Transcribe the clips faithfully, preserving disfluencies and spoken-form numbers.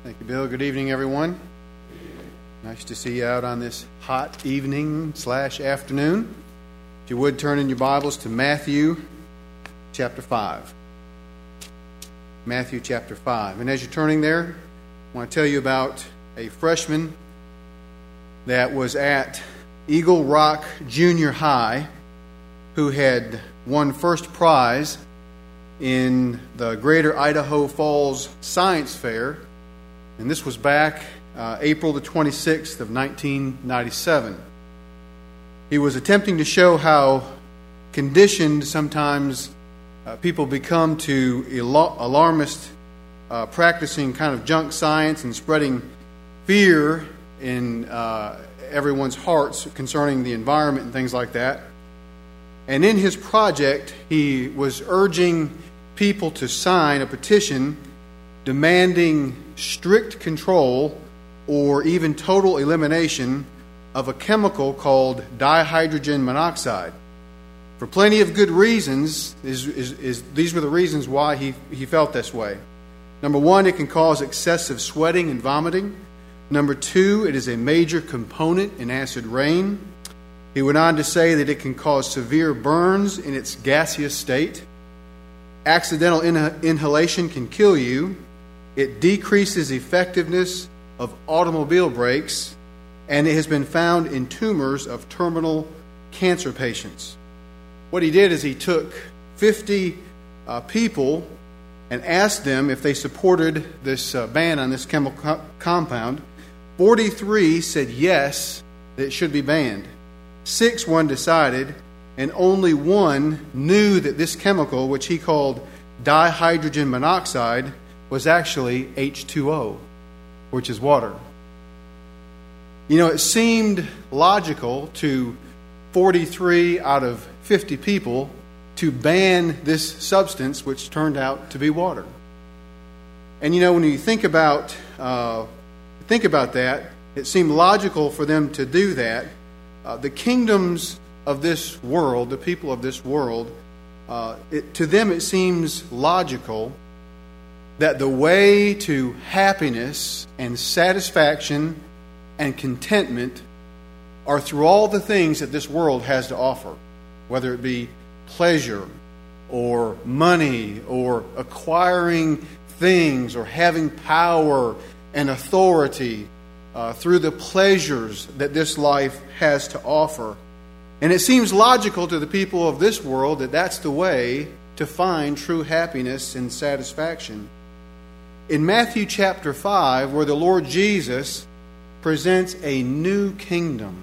Thank you, Bill. Good evening, everyone. Nice to see you out on this hot evening slash afternoon. If you would, turn in your Bibles to Matthew chapter five. Matthew chapter five. And as you're turning there, I want to tell you about a freshman that was at Eagle Rock Junior High who had won first prize in the Greater Idaho Falls Science Fair. And this was back uh, April the twenty-sixth of nineteen ninety-seven. He was attempting to show how conditioned sometimes uh, people become to al- alarmist uh, practicing kind of junk science and spreading fear in uh, everyone's hearts concerning the environment and things like that. And in his project, he was urging people to sign a petition demanding strict control or even total elimination of a chemical called dihydrogen monoxide. For plenty of good reasons, is, is, is, these were the reasons why he, he felt this way. Number one, it can cause excessive sweating and vomiting. Number two, it is a major component in acid rain. He went on to say that it can cause severe burns in its gaseous state. Accidental in- inhalation can kill you. It decreases effectiveness of automobile brakes, and it has been found in tumors of terminal cancer patients. What he did is he took fifty uh, people and asked them if they supported this uh, ban on this chemical co- compound. forty-three said yes, that it should be banned. Six were undecided, and only one knew that this chemical, which he called dihydrogen monoxide, was actually H two O, which is water. You know, it seemed logical to forty-three out of fifty people to ban this substance, which turned out to be water. And you know, when you think about uh, think about that, it seemed logical for them to do that. Uh, the kingdoms of this world, the people of this world, uh, it, to them it seems logical that the way to happiness and satisfaction and contentment are through all the things that this world has to offer, whether it be pleasure or money or acquiring things or having power and authority uh, through the pleasures that this life has to offer. And it seems logical to the people of this world that that's the way to find true happiness and satisfaction. In Matthew chapter five, where the Lord Jesus presents a new kingdom,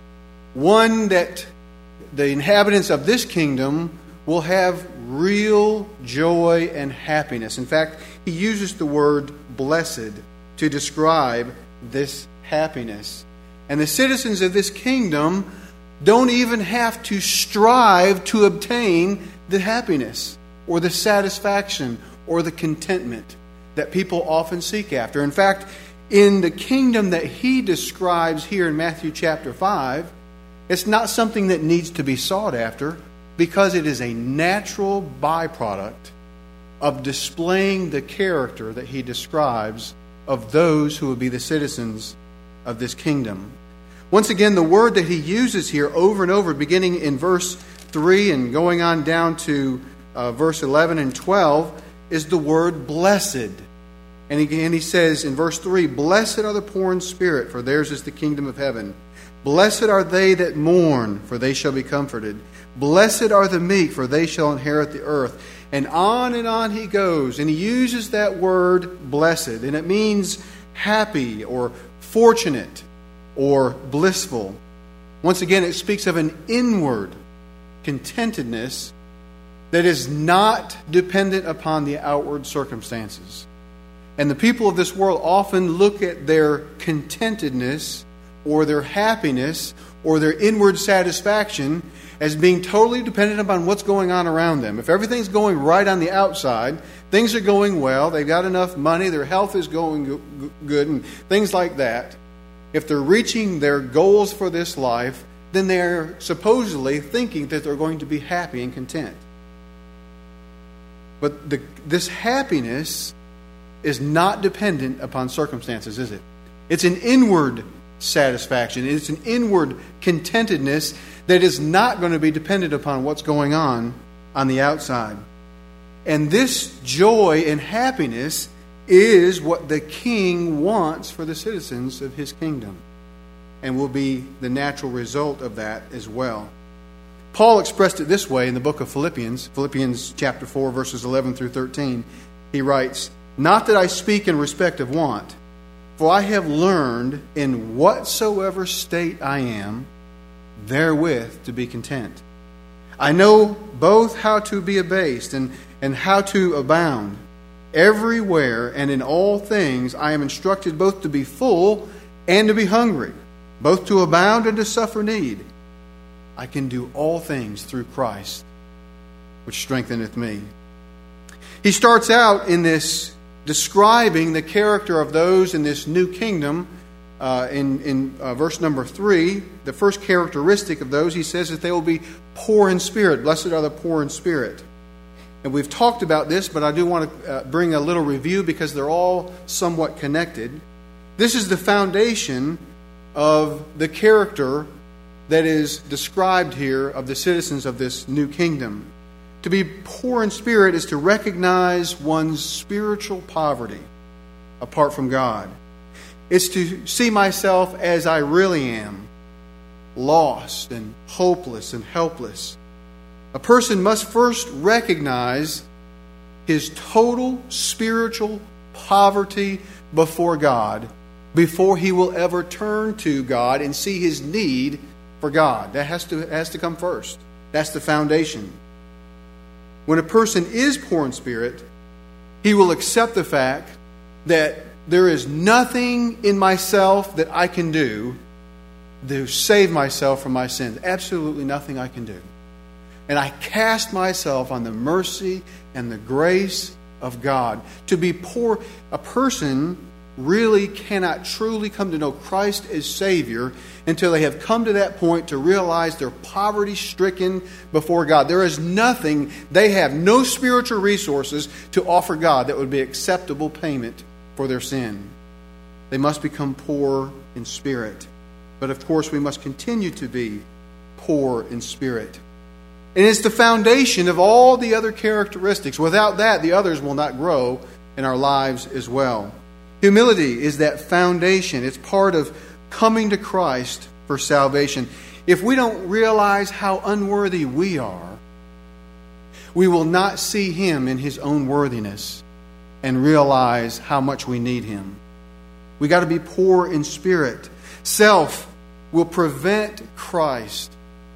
one that the inhabitants of this kingdom will have real joy and happiness. In fact, he uses the word blessed to describe this happiness. And the citizens of this kingdom don't even have to strive to obtain the happiness or the satisfaction or the contentment that people often seek after. In fact, in the kingdom that he describes here in Matthew chapter five, it's not something that needs to be sought after because it is a natural byproduct of displaying the character that he describes of those who will be the citizens of this kingdom. Once again, the word that he uses here over and over, beginning in verse three and going on down to uh, verse eleven and twelve, is the word blessed. And again he says in verse three, "Blessed are the poor in spirit, for theirs is the kingdom of heaven. Blessed are they that mourn, for they shall be comforted. Blessed are the meek, for they shall inherit the earth." And on and on he goes. And he uses that word blessed. And it means happy or fortunate or blissful. Once again, it speaks of an inward contentedness that is not dependent upon the outward circumstances. And the people of this world often look at their contentedness or their happiness or their inward satisfaction as being totally dependent upon what's going on around them. If everything's going right on the outside, things are going well, they've got enough money, their health is going good, and things like that. If they're reaching their goals for this life, then they're supposedly thinking that they're going to be happy and content. But the, this happiness is not dependent upon circumstances, is it? It's an inward satisfaction. It's an inward contentedness that is not going to be dependent upon what's going on on the outside. And this joy and happiness is what the King wants for the citizens of His kingdom, and will be the natural result of that as well. Paul expressed it this way in the book of Philippians, Philippians chapter four, verses eleven through thirteen. He writes, "Not that I speak in respect of want, for I have learned in whatsoever state I am, therewith to be content. I know both how to be abased and, and how to abound. Everywhere and in all things I am instructed both to be full and to be hungry, both to abound and to suffer need. I can do all things through Christ, which strengtheneth me." He starts out in this describing the character of those in this new kingdom. Uh, in in uh, verse number three, the first characteristic of those, he says that they will be poor in spirit. Blessed are the poor in spirit. And we've talked about this, but I do want to uh, bring a little review because they're all somewhat connected. This is the foundation of the character that is described here of the citizens of this new kingdom. To be poor in spirit is to recognize one's spiritual poverty apart from God. It's to see myself as I really am, lost and hopeless and helpless. A person must first recognize his total spiritual poverty before God before he will ever turn to God and see his need for God. That has to, has to come first. That's the foundation. When a person is poor in spirit, he will accept the fact that there is nothing in myself that I can do to save myself from my sins. Absolutely nothing I can do. And I cast myself on the mercy and the grace of God. To be poor, a person really cannot truly come to know Christ as Savior until they have come to that point to realize they're poverty-stricken before God. There is nothing, they have no spiritual resources to offer God that would be acceptable payment for their sin. They must become poor in spirit. But of course, we must continue to be poor in spirit. And it's the foundation of all the other characteristics. Without that, the others will not grow in our lives as well. Humility is that foundation. It's part of coming to Christ for salvation. If we don't realize how unworthy we are, we will not see Him in His own worthiness and realize how much we need Him. We got to be poor in spirit. Self will prevent Christ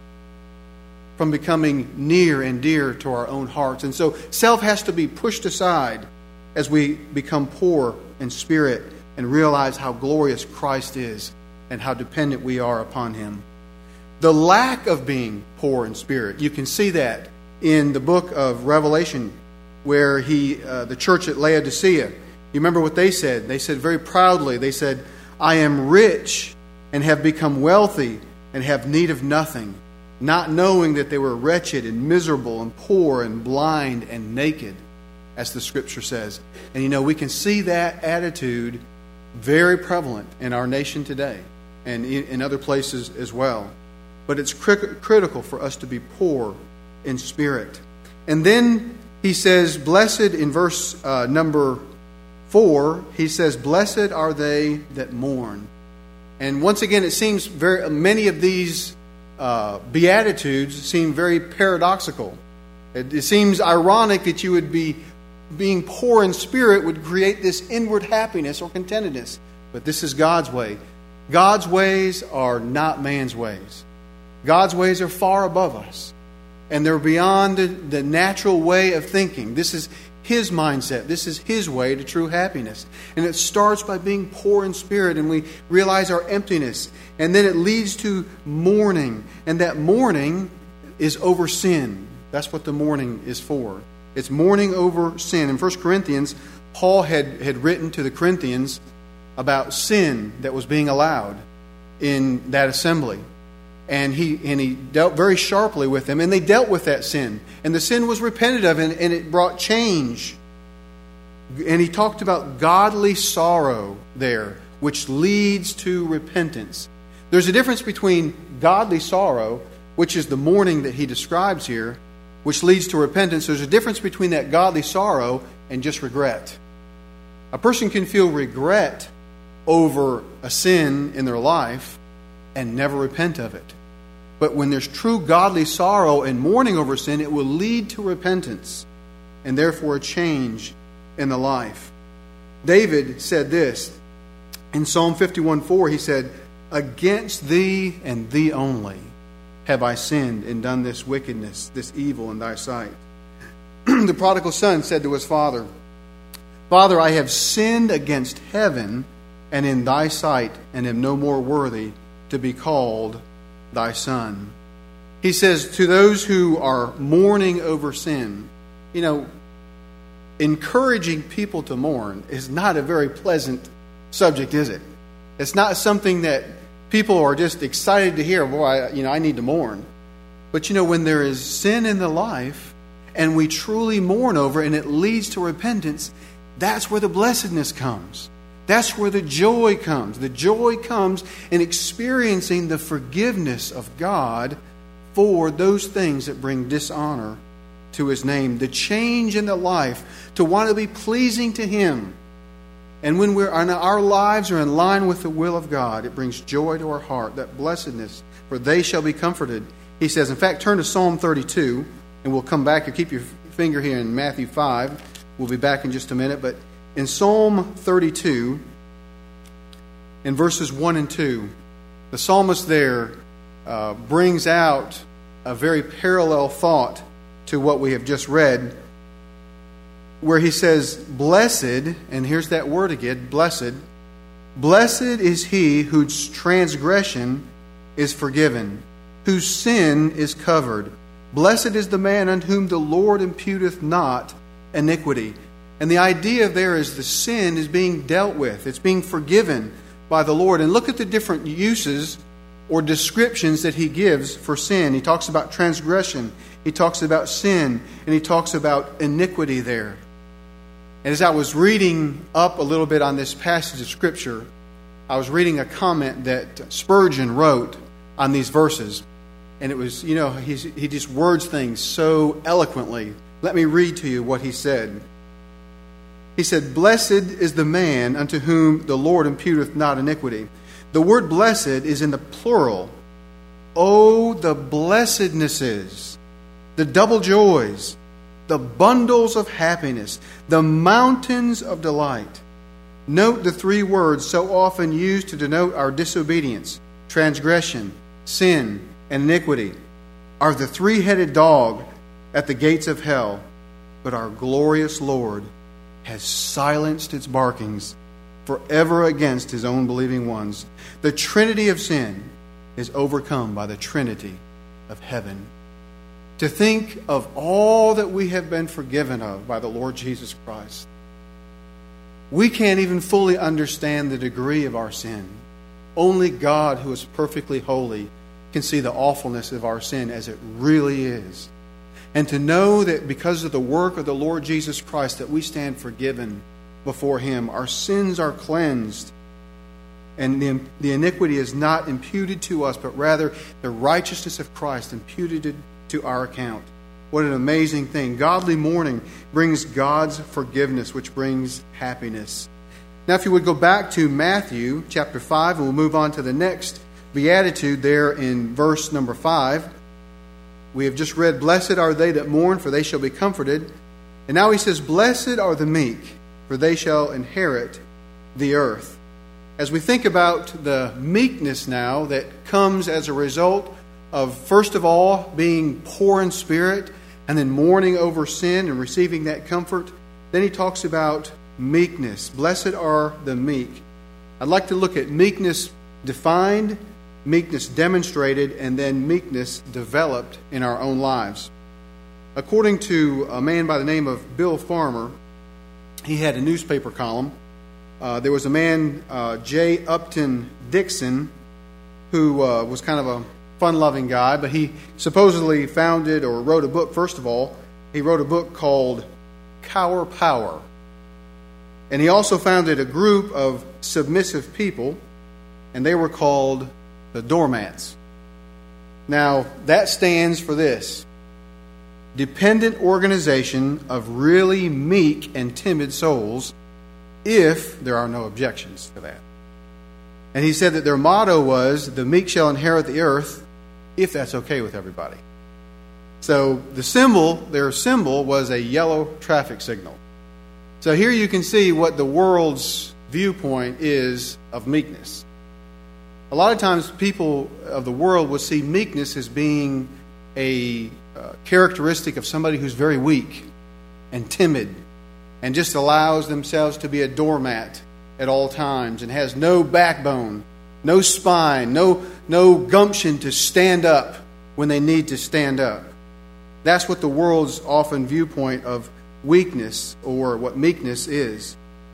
from becoming near and dear to our own hearts. And so self has to be pushed aside as we become poor in spirit and realize how glorious Christ is and how dependent we are upon Him. The lack of being poor in spirit, you can see that in the book of Revelation, where he, uh, the church at Laodicea, you remember what they said? They said very proudly, they said, "I am rich and have become wealthy and have need of nothing," not knowing that they were wretched and miserable and poor and blind and naked, as the Scripture says. And you know, we can see that attitude very prevalent in our nation today and in other places as well. But it's cri- critical for us to be poor in spirit. And then he says, blessed, in verse uh, number four, he says, "Blessed are they that mourn." And once again, it seems very many of these uh, Beatitudes seem very paradoxical. It, it seems ironic that you would be being poor in spirit would create this inward happiness or contentedness. But this is God's way. God's ways are not man's ways. God's ways are far above us. And they're beyond the, the natural way of thinking. This is His mindset. This is His way to true happiness. And it starts by being poor in spirit, and we realize our emptiness. And then it leads to mourning. And that mourning is over sin. That's what the mourning is for. It's mourning over sin. In First Corinthians, Paul had, had written to the Corinthians about sin that was being allowed in that assembly. And he and he dealt very sharply with them. And they dealt with that sin. And the sin was repented of, and, and it brought change. And he talked about godly sorrow there, which leads to repentance. There's a difference between godly sorrow, which is the mourning that he describes here, which leads to repentance. There's a difference between that godly sorrow and just regret. A person can feel regret over a sin in their life and never repent of it. But when there's true godly sorrow and mourning over sin, it will lead to repentance and therefore a change in the life. David said this in Psalm fifty-one four. He said, "Against thee and thee only have I sinned and done this wickedness, this evil in thy sight." The prodigal son said to his father, "Father, I have sinned against heaven and in thy sight, and am no more worthy to be called thy son." He says to those who are mourning over sin, you know, encouraging people to mourn is not a very pleasant subject, is it? It's not something that people are just excited to hear. Boy, I, you know, I need to mourn. But you know, when there is sin in the life and we truly mourn over it and it leads to repentance, that's where the blessedness comes. That's where the joy comes. The joy comes in experiencing the forgiveness of God for those things that bring dishonor to His name. The change in the life to want to be pleasing to Him. And when we're, our lives are in line with the will of God, it brings joy to our heart, that blessedness, for they shall be comforted. He says, in fact, turn to Psalm thirty-two, and we'll come back. You keep your finger here in Matthew five. We'll be back in just a minute. But in Psalm thirty-two, in verses one and two, the psalmist there uh, brings out a very parallel thought to what we have just read, where he says, "Blessed," and here's that word again, blessed, "blessed is he whose transgression is forgiven, whose sin is covered. Blessed is the man unto whom the Lord imputeth not iniquity." And the idea there is the sin is being dealt with. It's being forgiven by the Lord. And look at the different uses or descriptions that he gives for sin. He talks about transgression. He talks about sin. And he talks about iniquity there. And as I was reading up a little bit on this passage of Scripture, I was reading a comment that Spurgeon wrote on these verses. And it was, you know, he's, he just words things so eloquently. Let me read to you what he said. He said, "Blessed is the man unto whom the Lord imputeth not iniquity." The word blessed is in the plural. Oh, the blessednesses, the double joys, the bundles of happiness, the mountains of delight. Note the three words so often used to denote our disobedience, transgression, sin, and iniquity are the three-headed dog at the gates of hell, but our glorious Lord has silenced its barkings forever against His own believing ones. The trinity of sin is overcome by the trinity of heaven. To think of all that we have been forgiven of by the Lord Jesus Christ. We can't even fully understand the degree of our sin. Only God, who is perfectly holy, can see the awfulness of our sin as it really is. And to know that because of the work of the Lord Jesus Christ that we stand forgiven before Him. Our sins are cleansed. And the, the iniquity is not imputed to us, but rather the righteousness of Christ imputed to our account. What an amazing thing. Godly mourning brings God's forgiveness, which brings happiness. Now, if you would go back to Matthew chapter five, and we'll move on to the next beatitude there in verse number five. We have just read, "Blessed are they that mourn, for they shall be comforted." And now he says, "Blessed are the meek, for they shall inherit the earth." As we think about the meekness now that comes as a result of, first of all, being poor in spirit, and then mourning over sin and receiving that comfort, then he talks about meekness. Blessed are the meek. I'd like to look at meekness defined, meekness demonstrated, and then meekness developed in our own lives. According to a man by the name of Bill Farmer, he had a newspaper column. Uh, there was a man, uh, J. Upton Dixon, who uh, was kind of a fun-loving guy, but he supposedly founded or wrote a book. First of all, he wrote a book called Cower Power. And he also founded a group of submissive people, and they were called the doormats. Now, that stands for this: dependent organization of really meek and timid souls, if there are no objections to that. And he said that their motto was, the meek shall inherit the earth, if that's okay with everybody. So the symbol, their symbol was a yellow traffic signal. So here you can see what the world's viewpoint is of meekness. A lot of times people of the world will see meekness as being a uh, characteristic of somebody who's very weak and timid and just allows themselves to be a doormat at all times and has no backbone, no spine, no, no gumption to stand up when they need to stand up. That's what the world's often viewpoint of weakness or what meekness is.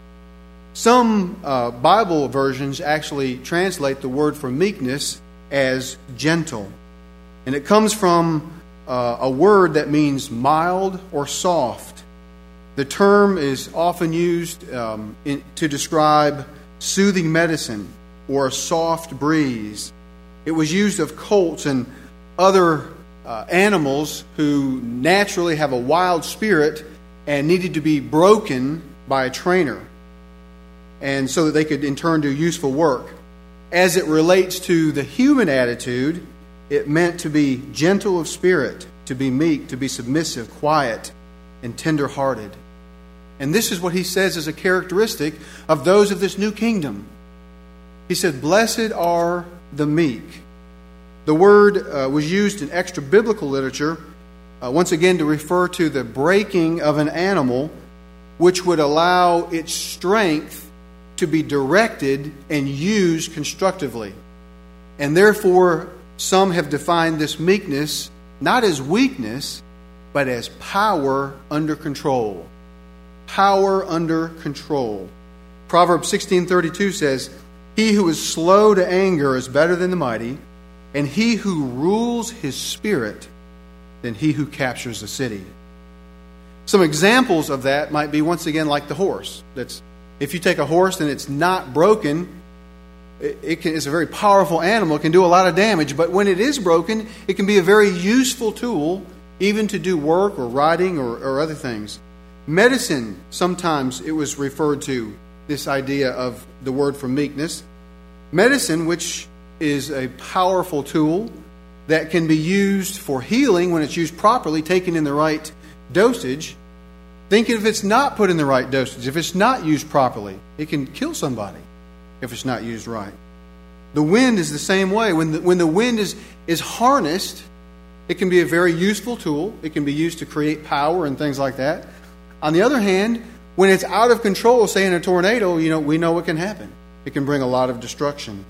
Some uh, Bible versions actually translate the word for meekness as gentle. And it comes from uh, a word that means mild or soft. The term is often used um, in, to describe soothing medicine or a soft breeze. It was used of colts and other uh, animals who naturally have a wild spirit and needed to be broken by a trainer, and so that they could in turn do useful work. As it relates to the human attitude, it meant to be gentle of spirit, to be meek, to be submissive, quiet, and tender-hearted. And this is what he says is a characteristic of those of this new kingdom. He said, blessed are the meek. The word uh, was used in extra biblical literature, uh, once again to refer to the breaking of an animal, which would allow its strength to be directed and used constructively. And therefore, some have defined this meekness not as weakness, but as power under control. Power under control. Proverbs sixteen thirty-two says, he who is slow to anger is better than the mighty, and he who rules his spirit than he who captures a city. Some examples of that might be, once again, like the horse. That's if you take a horse and it's not broken, it, it can, it's a very powerful animal. It can do a lot of damage. But when it is broken, it can be a very useful tool, even to do work or riding or, or other things. Medicine, sometimes it was referred to, this idea of the word for meekness. Medicine, which is a powerful tool that can be used for healing when it's used properly, taken in the right dosage. Think if it's not put in the right dosage, if it's not used properly, it can kill somebody if it's not used right. The wind is the same way. When the, when the wind is, is harnessed, it can be a very useful tool. It can be used to create power and things like that. On the other hand, when it's out of control, say in a tornado, you know, we know what can happen. It can bring a lot of destruction.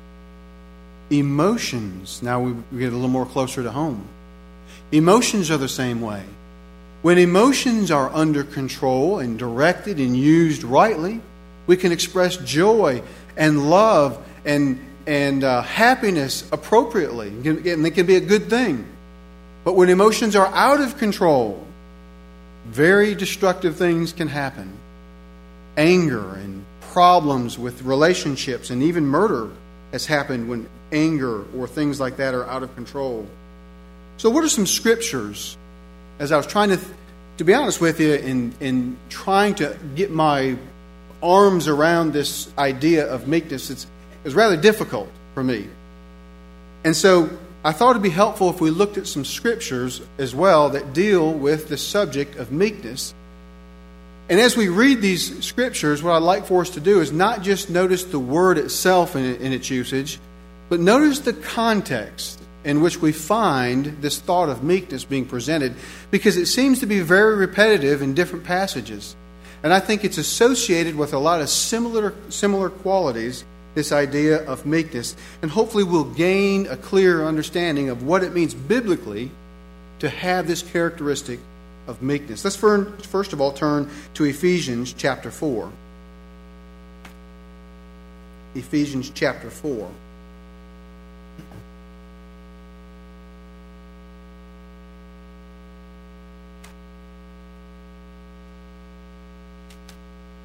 Emotions. Now we get a little more closer to home. Emotions are the same way. When emotions are under control and directed and used rightly, we can express joy and love and, and uh, happiness appropriately. And it can be a good thing. But when emotions are out of control, very destructive things can happen. Anger and problems with relationships and even murder has happened when anger or things like that are out of control. So what are some scriptures? As I was trying to, to be honest with you, in, in trying to get my arms around this idea of meekness, it's, it was rather difficult for me. And so I thought it'd be helpful if we looked at some scriptures as well that deal with the subject of meekness. And as we read these scriptures, what I'd like for us to do is not just notice the word itself in, in its usage, but notice the context in which we find this thought of meekness being presented, because it seems to be very repetitive in different passages. And I think it's associated with a lot of similar, similar qualities, this idea of meekness. And hopefully we'll gain a clear understanding of what it means biblically to have this characteristic of meekness. Let's first of all turn to Ephesians chapter four. Ephesians chapter four.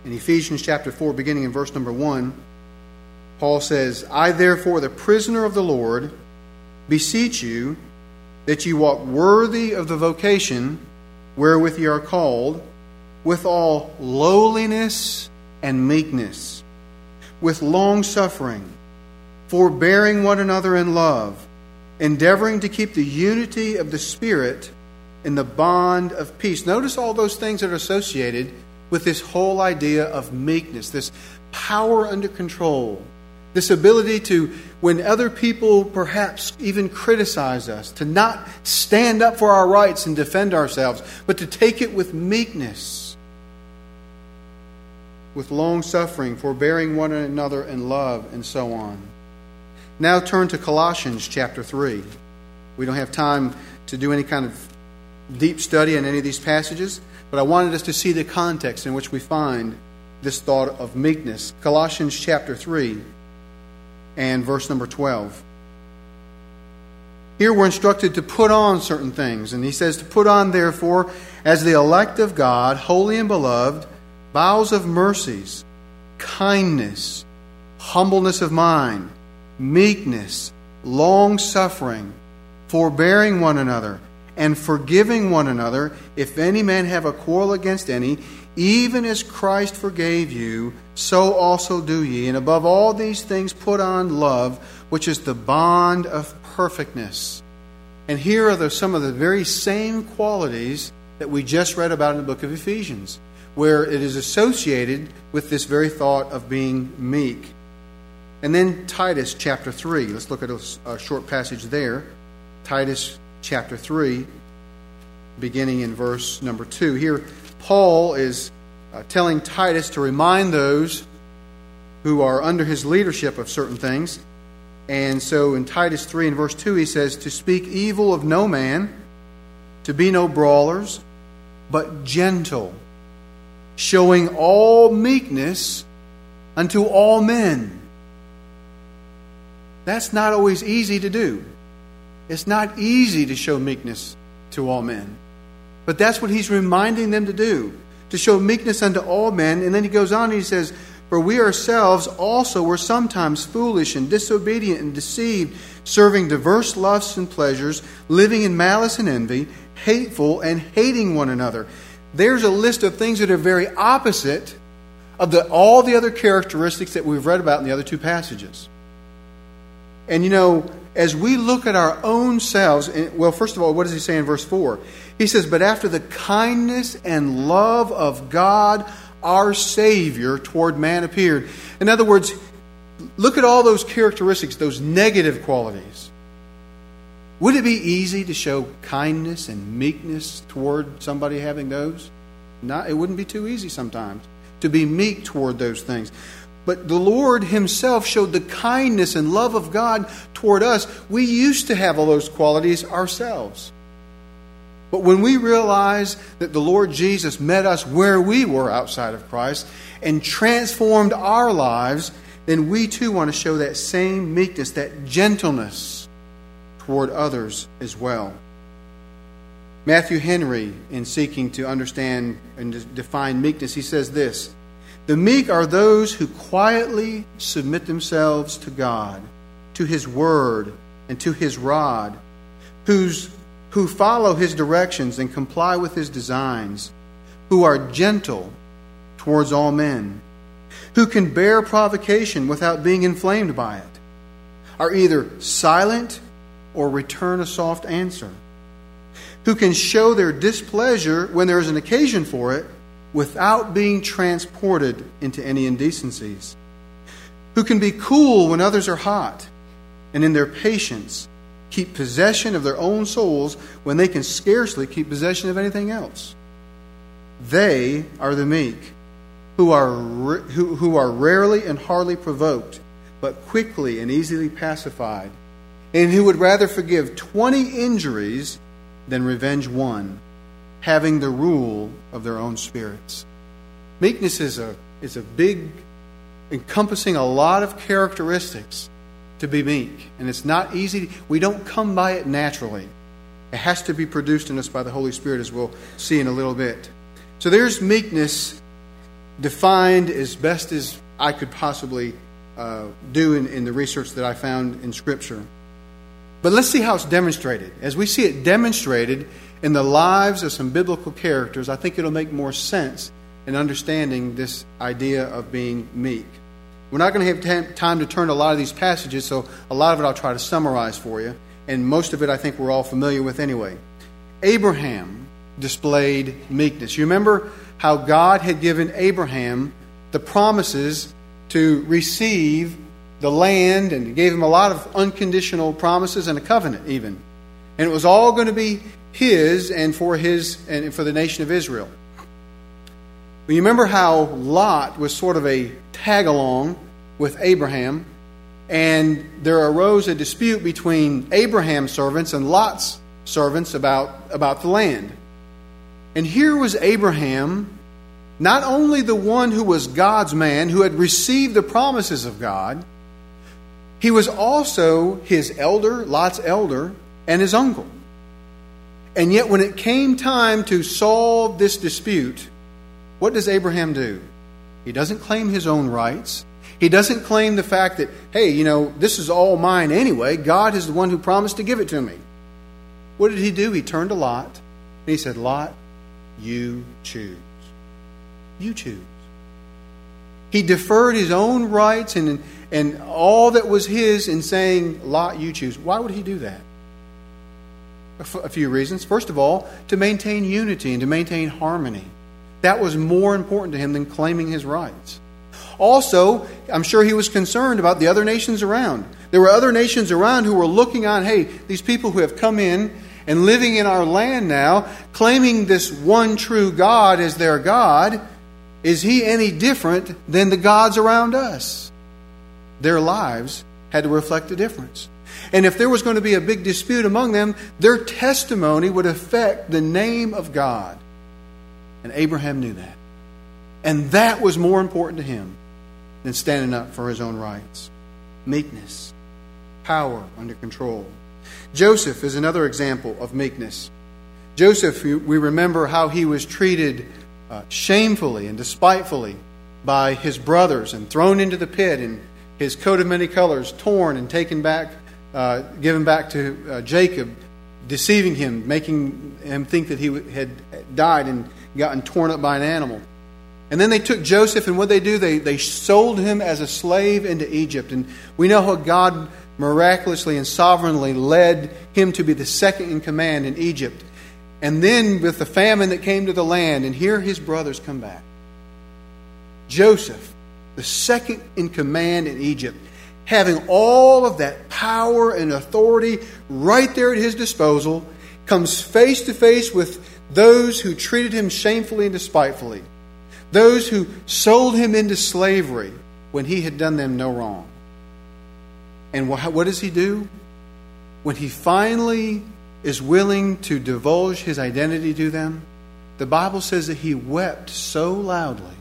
In Ephesians chapter four, beginning in verse number one, Paul says, I therefore, the prisoner of the Lord, beseech you that ye walk worthy of the vocation wherewith ye are called, with all lowliness and meekness, with long-suffering, forbearing one another in love, endeavoring to keep the unity of the Spirit in the bond of peace. Notice all those things that are associated with this whole idea of meekness, this power under control, this ability to, when other people perhaps even criticize us, to not stand up for our rights and defend ourselves, but to take it with meekness, with long-suffering, forbearing one another in love, and so on. Now turn to Colossians chapter three. We don't have time to do any kind of deep study in any of these passages, but I wanted us to see the context in which we find this thought of meekness. Colossians chapter three and verse number twelve. Here we're instructed to put on certain things, and he says to put on, therefore, as the elect of God, holy and beloved, bowels of mercies, kindness, humbleness of mind, meekness, long-suffering, forbearing one another, and forgiving one another, if any man have a quarrel against any, even as Christ forgave you, so also do ye. And above all these things put on love, which is the bond of perfectness. And here are the, some of the very same qualities that we just read about in the book of Ephesians, where it is associated with this very thought of being meek. And then Titus chapter three. Let's look at a, a short passage there. Titus chapter three, beginning in verse number two. Here, Paul is uh, telling Titus to remind those who are under his leadership of certain things. And so in Titus three and verse two, he says, to speak evil of no man, to be no brawlers, but gentle, showing all meekness unto all men. That's not always easy to do. It's not easy to show meekness to all men. But that's what he's reminding them to do, to show meekness unto all men. And then he goes on and he says, for we ourselves also were sometimes foolish and disobedient and deceived, serving diverse lusts and pleasures, living in malice and envy, hateful and hating one another. There's a list of things that are very opposite of the, all the other characteristics that we've read about in the other two passages. And you know, as we look at our own selves, well, first of all, what does he say in verse four? He says, but after the kindness and love of God, our Savior, toward man appeared. In other words, look at all those characteristics, those negative qualities. Would it be easy to show kindness and meekness toward somebody having those? Not, it wouldn't be too easy sometimes to be meek toward those things. But the Lord himself showed the kindness and love of God toward us. We used to have all those qualities ourselves. But when we realize that the Lord Jesus met us where we were outside of Christ and transformed our lives, then we too want to show that same meekness, that gentleness toward others as well. Matthew Henry, in seeking to understand and define meekness, he says this: the meek are those who quietly submit themselves to God, to His Word, and to His rod, whose, who follow His directions and comply with His designs, who are gentle towards all men, who can bear provocation without being inflamed by it, are either silent or return a soft answer, who can show their displeasure when there is an occasion for it, without being transported into any indecencies, who can be cool when others are hot, and in their patience keep possession of their own souls when they can scarcely keep possession of anything else. They are the meek, who are who, who are rarely and hardly provoked, but quickly and easily pacified, and who would rather forgive twenty injuries than revenge one, having the rule of their own spirits. Meekness is a is a big, encompassing a lot of characteristics to be meek. And it's not easy. We don't come by it naturally. It has to be produced in us by the Holy Spirit, as we'll see in a little bit. So there's meekness defined as best as I could possibly uh, do in, in the research that I found in Scripture. But let's see how it's demonstrated. As we see it demonstrated in the lives of some biblical characters, I think it'll make more sense in understanding this idea of being meek. We're not going to have time to turn to a lot of these passages, so a lot of it I'll try to summarize for you. And most of it I think we're all familiar with anyway. Abraham displayed meekness. You remember how God had given Abraham the promises to receive the land, and gave him a lot of unconditional promises and a covenant even. And it was all going to be his and for his and for the nation of Israel. But you remember how Lot was sort of a tag-along with Abraham, and there arose a dispute between Abraham's servants and Lot's servants about, about the land. And here was Abraham, not only the one who was God's man, who had received the promises of God, he was also his elder, Lot's elder, and his uncle. And yet when it came time to solve this dispute, what does Abraham do? He doesn't claim his own rights. He doesn't claim the fact that, hey, you know, this is all mine anyway. God is the one who promised to give it to me. What did he do? He turned to Lot and he said, Lot, you choose. You choose. He deferred his own rights and, and all that was his in saying, Lot, you choose. Why would he do that? A, f- a few reasons. First of all, to maintain unity and to maintain harmony. That was more important to him than claiming his rights. Also, I'm sure he was concerned about the other nations around. There were other nations around who were looking on, hey, these people who have come in and living in our land now, claiming this one true God as their God, is he any different than the gods around us? Their lives had to reflect the difference. And if there was going to be a big dispute among them, their testimony would affect the name of God. And Abraham knew that. And that was more important to him than standing up for his own rights. Meekness. Power under control. Joseph is another example of meekness. Joseph, we remember how he was treated uh, shamefully and despitefully by his brothers and thrown into the pit, and his coat of many colors torn and taken back, uh, given back to uh, Jacob, deceiving him, making him think that he had died and gotten torn up by an animal. And then they took Joseph, and what they do, they, they sold him as a slave into Egypt. And we know how God miraculously and sovereignly led him to be the second in command in Egypt. And then with the famine that came to the land, and here his brothers come back. Joseph, the second in command in Egypt, having all of that power and authority right there at his disposal, comes face to face with those who treated him shamefully and despitefully. Those who sold him into slavery when he had done them no wrong. And what does he do? When he finally is willing to divulge his identity to them, the Bible says that he wept so loudly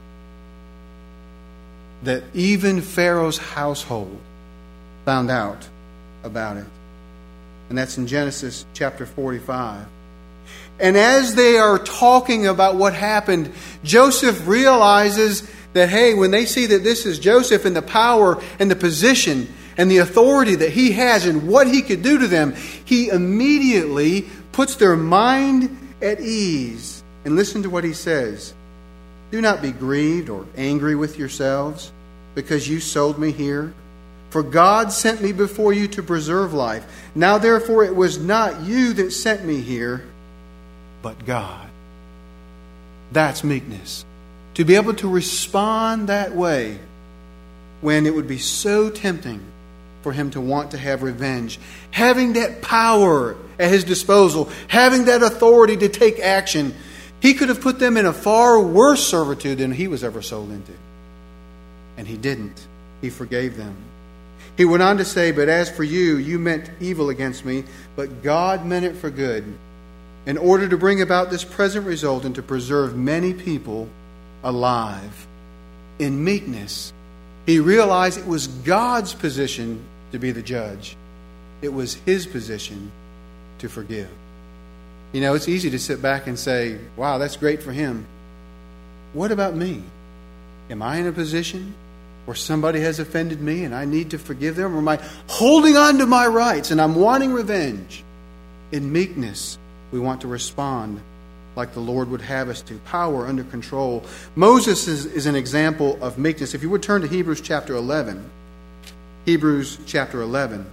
that even Pharaoh's household found out about it. And that's in Genesis chapter forty-five. And as they are talking about what happened, Joseph realizes that, hey, when they see that this is Joseph and the power and the position and the authority that he has and what he could do to them, he immediately puts their mind at ease. And listen to what he says. Do not be grieved or angry with yourselves because you sold me here. For God sent me before you to preserve life. Now therefore it was not you that sent me here, but God. That's meekness. To be able to respond that way when it would be so tempting for him to want to have revenge. Having that power at his disposal, having that authority to take action, he could have put them in a far worse servitude than he was ever sold into. And he didn't. He forgave them. He went on to say, but as for you, you meant evil against me, but God meant it for good, in order to bring about this present result and to preserve many people alive. In meekness, he realized it was God's position to be the judge. It was his position to forgive. You know, it's easy to sit back and say, wow, that's great for him. What about me? Am I in a position where somebody has offended me and I need to forgive them? Or am I holding on to my rights and I'm wanting revenge? In meekness, we want to respond like the Lord would have us to. Power under control. Moses is, is an example of meekness. If you would turn to Hebrews chapter eleven. Hebrews chapter eleven.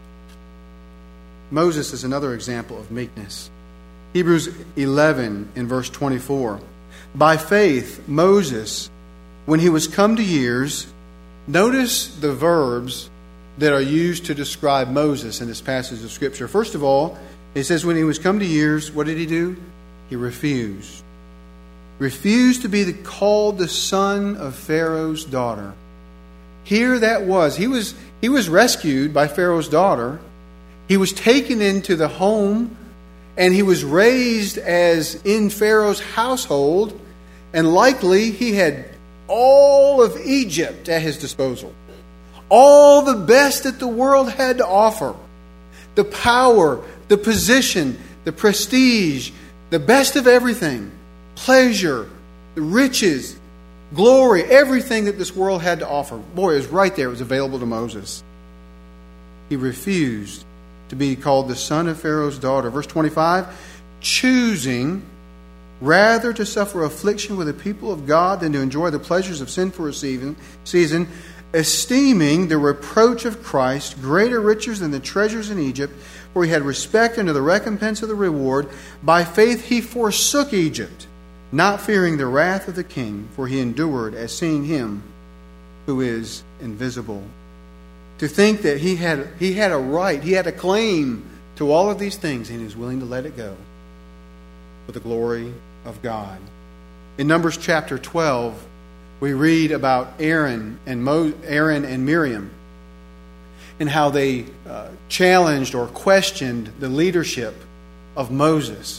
Moses is another example of meekness. Hebrews eleven in verse twenty-four. By faith, Moses, when he was come to years, notice the verbs that are used to describe Moses in this passage of Scripture. First of all, it says when he was come to years, what did he do? He refused. Refused to be the, called the son of Pharaoh's daughter. Here that was. He was he was rescued by Pharaoh's daughter. He was taken into the home, and he was raised as in Pharaoh's household, and likely he had all of Egypt at his disposal. All the best that the world had to offer. The power, the position, the prestige, the best of everything. Pleasure, the riches, glory, everything that this world had to offer. Boy, it was right there. It was available to Moses. He refused to be called the son of Pharaoh's daughter. Verse twenty-five, choosing rather to suffer affliction with the people of God than to enjoy the pleasures of sin for a season, esteeming the reproach of Christ greater riches than the treasures in Egypt, for he had respect unto the recompense of the reward. By faith he forsook Egypt, not fearing the wrath of the king, for he endured as seeing him who is invisible. To think that he had he had a right, he had a claim to all of these things, and he was willing to let it go for the glory of God. In Numbers chapter twelve, we read about Aaron and Mo, Aaron and Miriam, and how they uh, challenged or questioned the leadership of Moses.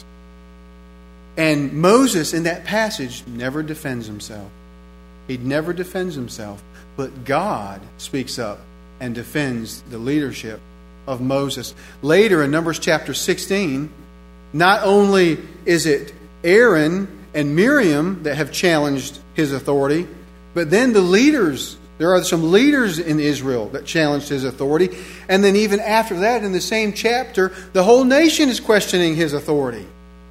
And Moses, in that passage, never defends himself. He never defends himself. But God speaks up and defends the leadership of Moses. Later in Numbers chapter sixteen, not only is it Aaron and Miriam that have challenged his authority, but then the leaders, there are some leaders in Israel that challenged his authority. And then even after that, in the same chapter, the whole nation is questioning his authority.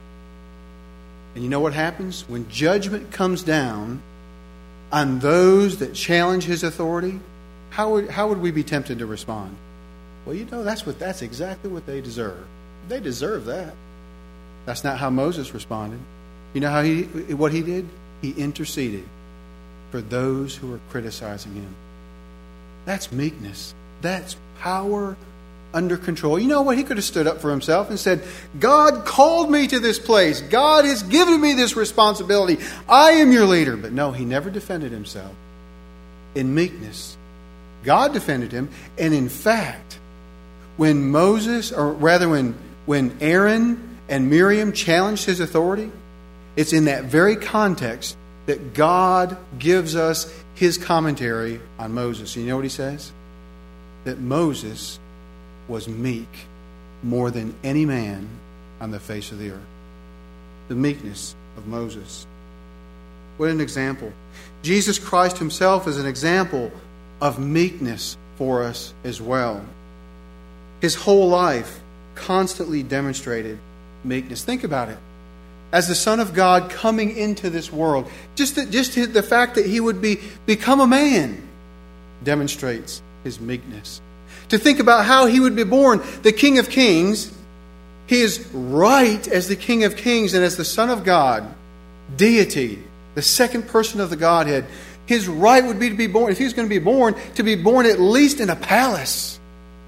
And you know what happens? When judgment comes down on those that challenge his authority, how would, how would we be tempted to respond? Well, you know, that's what that's exactly what they deserve. They deserve that. That's not how Moses responded. You know how he what he did? He interceded for those who were criticizing him. That's meekness. That's power under control. You know what? He could have stood up for himself and said, God called me to this place. God has given me this responsibility. I am your leader. But no, he never defended himself. In meekness, God defended him. And in fact, when Moses, or rather when, when Aaron and Miriam challenged his authority, it's in that very context that God gives us his commentary on Moses. You know what he says? That Moses was meek more than any man on the face of the earth. The meekness of Moses. What an example. Jesus Christ himself is an example of meekness for us as well. His whole life constantly demonstrated meekness. Think about it. As the Son of God coming into this world, just the, just the fact that he would be become a man demonstrates his meekness. To think about how he would be born, the King of Kings, his right as the King of Kings and as the Son of God, deity, the second person of the Godhead, his right would be to be born, if he was going to be born, to be born at least in a palace.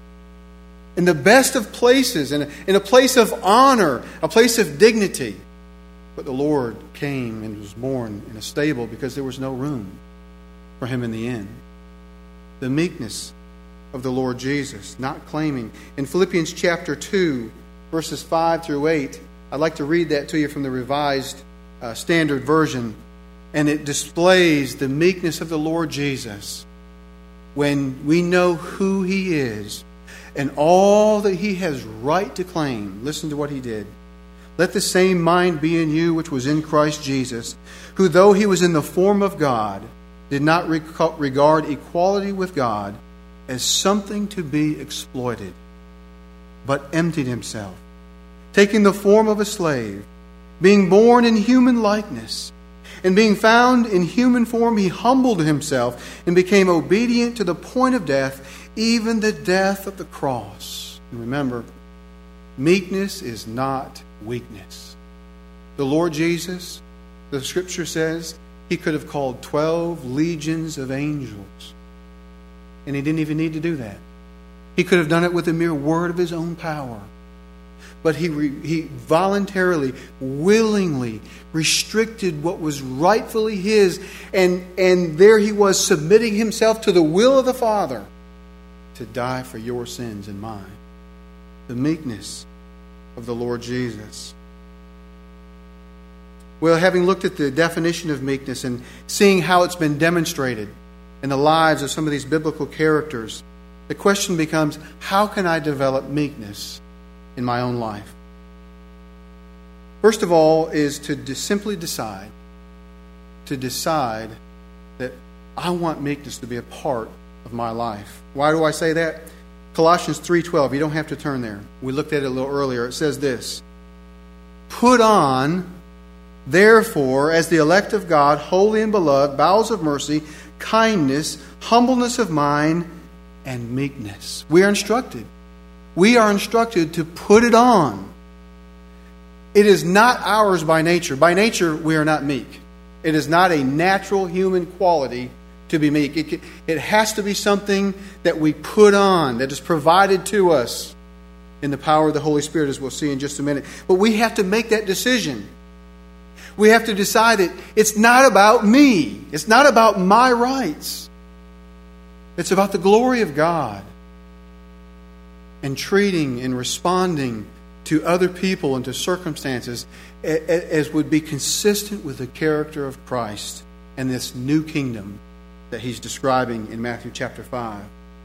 In the best of places, in a, in a place of honor, a place of dignity. But the Lord came and was born in a stable because there was no room for him in the inn. The meekness of the Lord Jesus, not claiming. In Philippians chapter two, verses five through eight, I'd like to read that to you from the Revised uh, Standard Version. And it displays the meekness of the Lord Jesus when we know who he is and all that he has right to claim. Listen to what he did. Let the same mind be in you which was in Christ Jesus, who though he was in the form of God, did not regard equality with God as something to be exploited, but emptied himself, taking the form of a slave, being born in human likeness, and being found in human form, he humbled himself and became obedient to the point of death, even the death of the cross. And remember, meekness is not weakness. The Lord Jesus, the Scripture says, he could have called twelve legions of angels. And he didn't even need to do that. He could have done it with a mere word of his own power. But he re, he voluntarily, willingly restricted what was rightfully his. And, and there he was, submitting himself to the will of the Father to die for your sins and mine. The meekness of the Lord Jesus. Well, having looked at the definition of meekness and seeing how it's been demonstrated in the lives of some of these biblical characters, the question becomes, how can I develop meekness in my own life? First of all is to de- simply decide, to decide that I want meekness to be a part of my life. Why do I say that? Colossians three twelve, you don't have to turn there. We looked at it a little earlier. It says this, "Put on, therefore, as the elect of God, holy and beloved, bowels of mercy, kindness, humbleness of mind, and meekness." We are instructed. We are instructed to put it on. It is not ours by nature. By nature, we are not meek. It is not a natural human quality to be meek. It, it has to be something that we put on, that is provided to us in the power of the Holy Spirit, as we'll see in just a minute. But we have to make that decision. We have to decide that it's not about me. It's not about my rights. It's about the glory of God. And treating and responding to other people and to circumstances as would be consistent with the character of Christ and this new kingdom that he's describing in Matthew chapter five.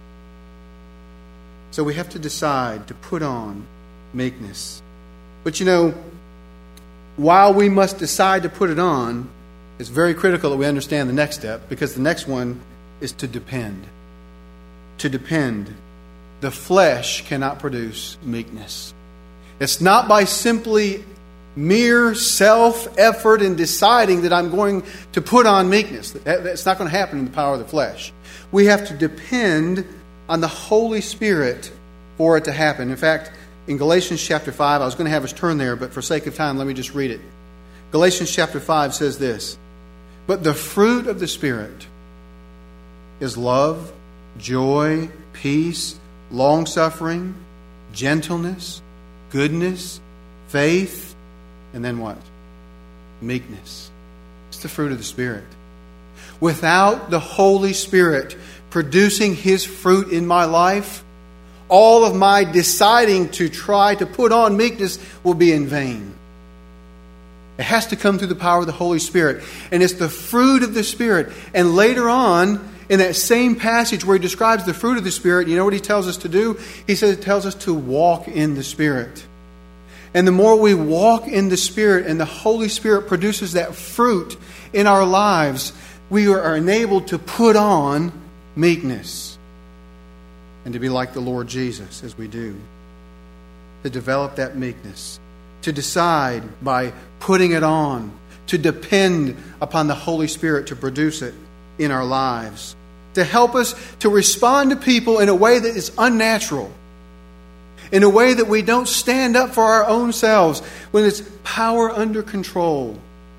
So we have to decide to put on meekness. But you know, while we must decide to put it on, it's very critical that we understand the next step, because the next one is to depend. To depend. The flesh cannot produce meekness. It's not by simply mere self-effort in deciding that I'm going to put on meekness. That's not going to happen in the power of the flesh. We have to depend on the Holy Spirit for it to happen. In fact, in Galatians chapter five, I was going to have us turn there, but for sake of time, let me just read it. Galatians chapter five says this, "But the fruit of the Spirit is love, joy, peace, long-suffering, gentleness, goodness, faith," and then what? Meekness. It's the fruit of the Spirit. Without the Holy Spirit producing His fruit in my life, all of my deciding to try to put on meekness will be in vain. It has to come through the power of the Holy Spirit. And it's the fruit of the Spirit. And later on, in that same passage where he describes the fruit of the Spirit, you know what he tells us to do? He says, it tells us to walk in the Spirit. And the more we walk in the Spirit and the Holy Spirit produces that fruit in our lives, we are enabled to put on meekness and to be like the Lord Jesus as we do. To develop that meekness. To decide by putting it on. To depend upon the Holy Spirit to produce it in our lives. To help us to respond to people in a way that is unnatural. In a way that we don't stand up for our own selves. When it's power under control.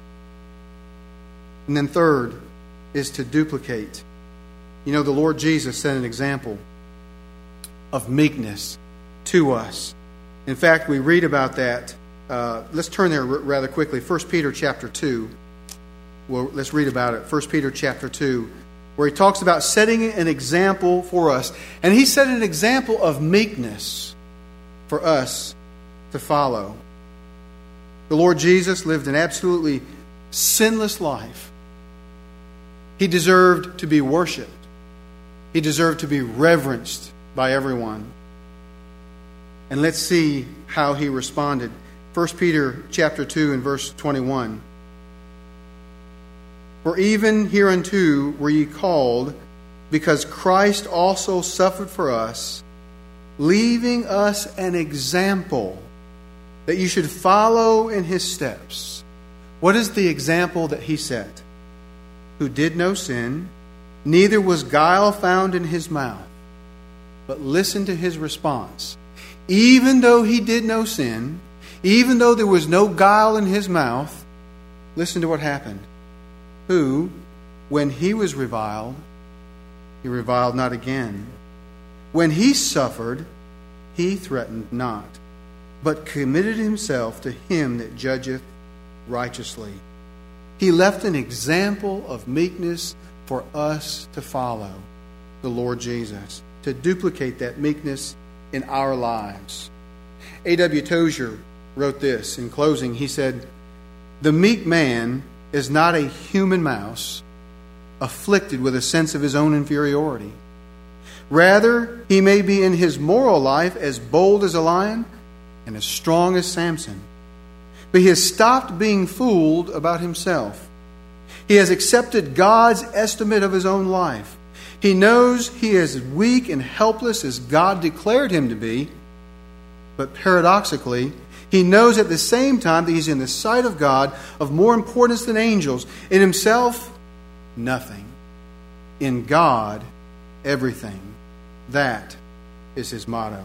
And then third is to duplicate. You know, the Lord Jesus set an example of meekness to us. In fact, we read about that. Uh, let's turn there r- rather quickly. First Peter chapter two. Well, let's read about it. First Peter chapter two, where he talks about setting an example for us. And he set an example of meekness for us to follow. The Lord Jesus lived an absolutely sinless life. He deserved to be worshipped. He deserved to be reverenced by everyone. And let's see how he responded. First Peter chapter two and verse twenty-one. For even hereunto were ye called, because Christ also suffered for us, leaving us an example that you should follow in his steps. What is the example that he set? Who did no sin, neither was guile found in his mouth. But listen to his response. Even though he did no sin, even though there was no guile in his mouth, listen to what happened. Who, when he was reviled, he reviled not again. When he suffered, he threatened not, but committed himself to him that judgeth righteously. He left an example of meekness for us to follow, the Lord Jesus, to duplicate that meekness in our lives. A W Tozier wrote this in closing. He said, "The meek man is not a human mouse afflicted with a sense of his own inferiority. Rather, he may be in his moral life as bold as a lion and as strong as Samson. But he has stopped being fooled about himself. He has accepted God's estimate of his own life. He knows he is as weak and helpless as God declared him to be. But paradoxically, he knows at the same time that he's in the sight of God of more importance than angels. In himself, nothing. In God, everything." That is his motto.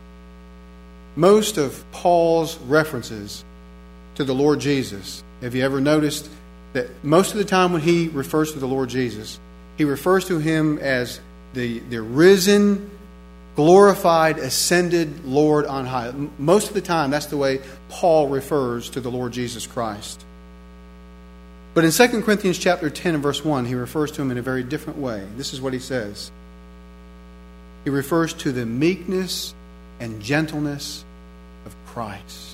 Most of Paul's references to the Lord Jesus, have you ever noticed that most of the time when he refers to the Lord Jesus, he refers to him as the, the risen, glorified, ascended Lord on high. Most of the time, that's the way Paul refers to the Lord Jesus Christ. But in Second Corinthians chapter ten and verse one, he refers to him in a very different way. This is what he says. He refers to the meekness and gentleness of Christ.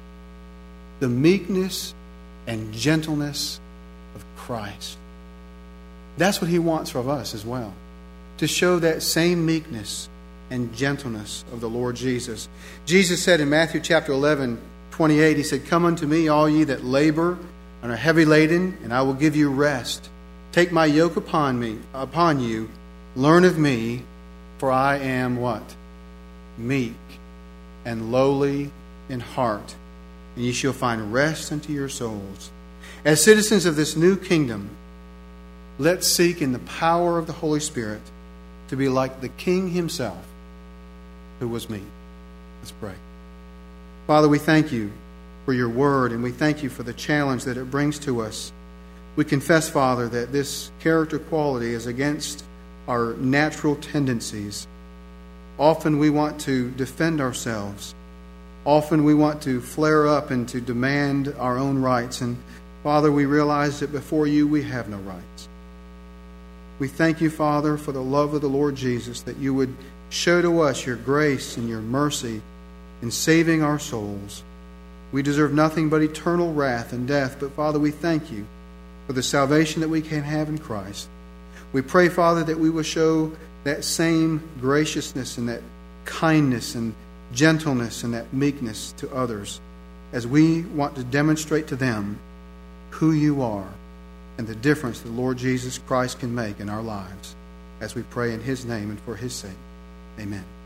The meekness and gentleness of Christ. That's what he wants from us as well. To show that same meekness and gentleness of the Lord Jesus. Jesus said in Matthew chapter eleven, twenty-eight, he said, "Come unto me, all ye that labor and are heavy laden, and I will give you rest. Take my yoke upon me, upon you. Learn of me, for I am" what? "Meek and lowly in heart, and ye shall find rest unto your souls." As citizens of this new kingdom, let's seek in the power of the Holy Spirit to be like the King himself, who was meek. Let's pray. Father, we thank you for your word, and we thank you for the challenge that it brings to us. We confess, Father, that this character quality is against our natural tendencies. Often we want to defend ourselves. Often we want to flare up and to demand our own rights. And Father, we realize that before you we have no rights. We thank you, Father, for the love of the Lord Jesus, that you would show to us your grace and your mercy in saving our souls. We deserve nothing but eternal wrath and death. But Father, we thank you for the salvation that we can have in Christ. We pray, Father, that we will show that same graciousness and that kindness and gentleness and that meekness to others as we want to demonstrate to them who you are and the difference the Lord Jesus Christ can make in our lives. As we pray in his name and for his sake. Amen.